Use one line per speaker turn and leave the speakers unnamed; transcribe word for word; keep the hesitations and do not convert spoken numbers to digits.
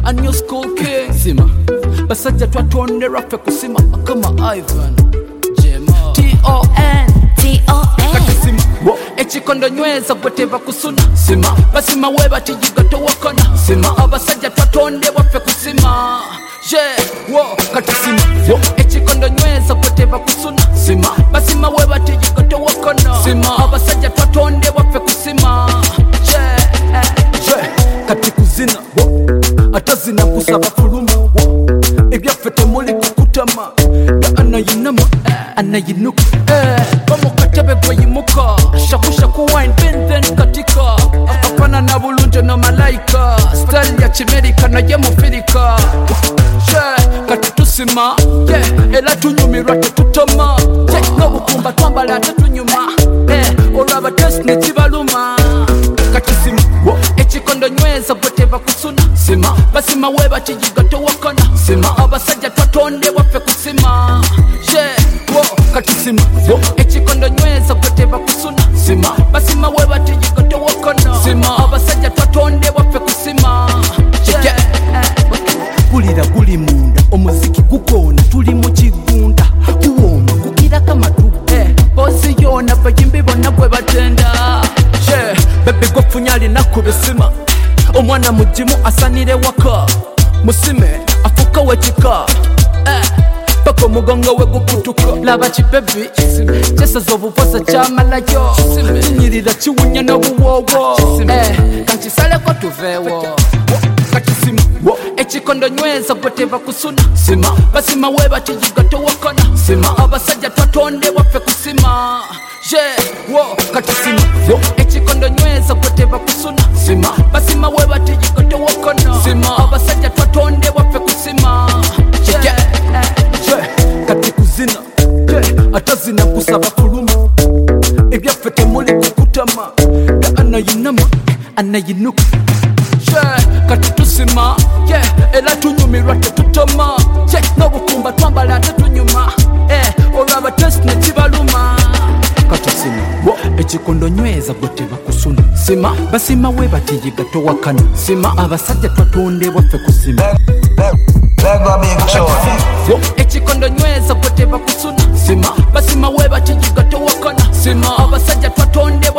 a new school king sima basajja twatonde raffe kusima kama Ivan Jema T O N
T O N
ekikondo nyweza gweteva kusuna sima basima weba tijiga towakana sima abasajja twatonde waffe kusima je wo kati sima ekikondo nyweza gweteva kusuna sima basima weba tijiga towakana sima abasajja twatonde waffe kusima je je kati kuzina atazina kusaba fuluma ebyaffe temuli kukutama ga anayinama anayinuka bamukatebe gweyimuka shakushaku wine benden katika apana na bulunjo no malaika style ya chimerika na ye mufirika she kati tusima yeah ela tunyumirwa tetutoma yeah no bukumba twambala tetunyuma eh olaba test ne kibaluma kati sima ekikondo nyweza gweteva kusuna sima basima weba tijiga towakana sima abasajja twatonde waffe kusima yeah wo kati sima ekikondo nyweza gweteva kusuna sima basima weba tijiga towakana sima abasajja twatonde waffe kusima yeah kulira guli munda omuziki gukona tuli mu kigunda kuwoma kugira kamatu eh bosi yona bayimbi bonna gwe batenda yeah bebe gofunyali nakubisima omwana mujimu asanire waka musime afuka wekika eh pako mugongo we gukutuka laba chibebi chesa zobuvosa chamalayo nyirira chiwunya n'obuwowo eh kanti sale ko tuvewo kati sima ekikondo nyweza gweteva kusuna sima basima weba tijiga towakana sima abasajja twatonde waffe kusima je wo kati sima ekikondo nyweza gweteva kusuna sima basima weba tijiga towakana sima abasajja twatonde waffe kusima je kati kuzina je atazina kusaba fuluma ebyaffe temuli kukutama ga anayinama anayinuka kati tusima yeah ela tunyumirwa tetutoma yeah n'obukumba twambala tetunyuma eh olaba test ne kibaluma kati sima ekikondo nyweza gweteva kusuna sima basima weba tijiga towakana sima abasajja twatonde waffe kusima ekikondo nyweza gweteva kusuna sima basima weba tijiga towakana sima abasajja twatonde